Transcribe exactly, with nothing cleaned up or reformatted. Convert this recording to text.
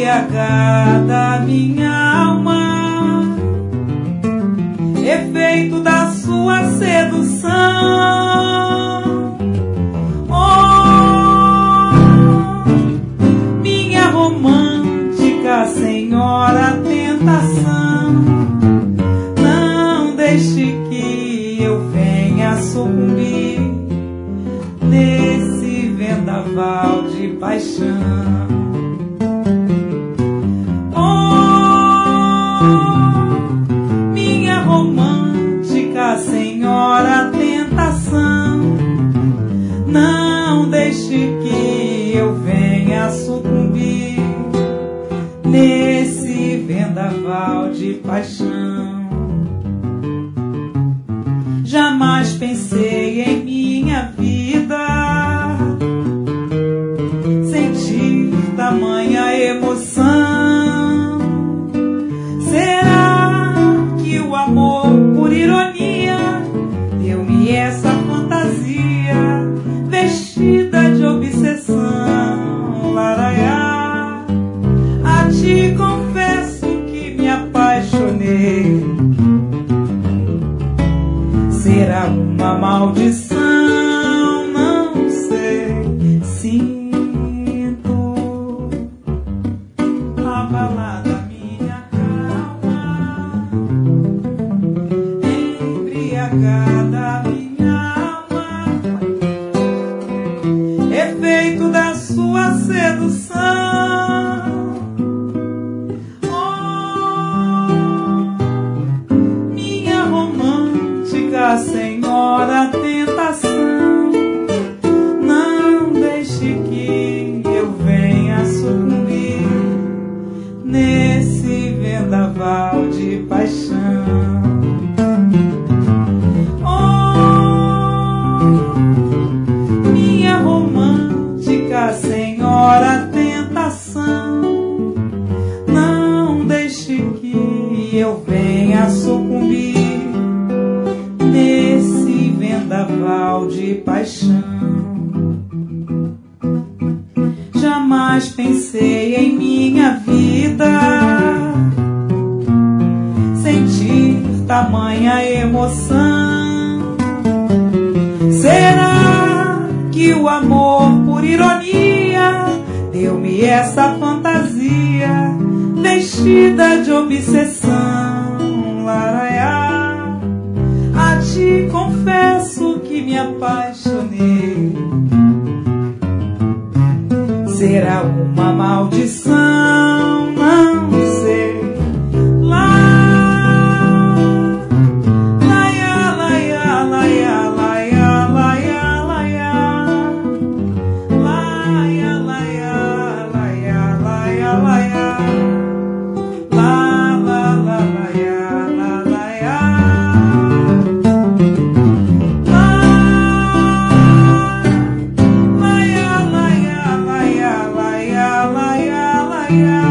embriagada minha alma, efeito da sua sedução. Oh, minha romântica senhora tentação, não deixe que eu venha sucumbir nesse vendaval de paixão. Senhora tentação, não deixe que eu venha sucumbir nesse vendaval de paixão. Jamais pensei em minha vida sentir tamanha emoção. Será que o amor, por ironia, deu-me essa fantasia vestida de obsessão? Laraiá, a ti confesso que me apaixonei. Será uma maldição? Não sei. Sinto abalada minha calma, embriagada minha alma, efeito da sua sedução. Oh, minha romântica senhora tentação, não deixe que eu venha sucumbir nesse vendaval de paixão. Senhora tentação, não deixe que eu venha sucumbir nesse vendaval de paixão. Jamais pensei em minha vida sentir tamanha emoção. Será que o amor, por ironia, deu-me essa fantasia vestida de obsessão? Laraiá, a ti confesso que me apaixonei. Será uma maldição? Não sei. Yeah.